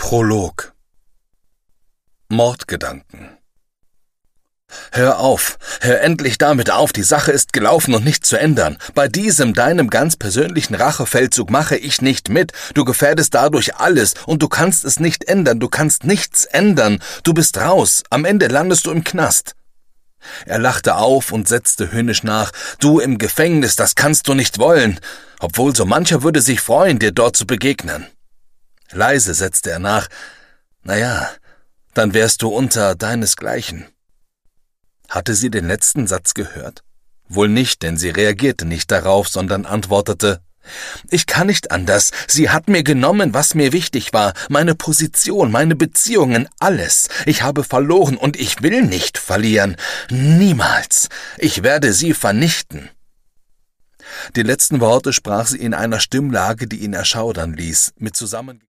Prolog. Mordgedanken. Hör auf, hör endlich damit auf, die Sache ist gelaufen und nicht zu ändern. Bei diesem, deinem ganz persönlichen Rachefeldzug mache ich nicht mit. Du gefährdest dadurch alles und du kannst es nicht ändern, du kannst nichts ändern. Du bist raus, am Ende landest du im Knast. Er lachte auf und setzte höhnisch nach. Du im Gefängnis, das kannst du nicht wollen. Obwohl so mancher würde sich freuen, dir dort zu begegnen. Leise setzte er nach. Naja, dann wärst du unter deinesgleichen. Hatte sie den letzten Satz gehört? Wohl nicht, denn sie reagierte nicht darauf, sondern antwortete: Ich kann nicht anders. Sie hat mir genommen, was mir wichtig war, meine Position, meine Beziehungen, alles. Ich habe verloren und ich will nicht verlieren. Niemals. Ich werde sie vernichten. Die letzten Worte sprach sie in einer Stimmlage, die ihn erschaudern ließ, mit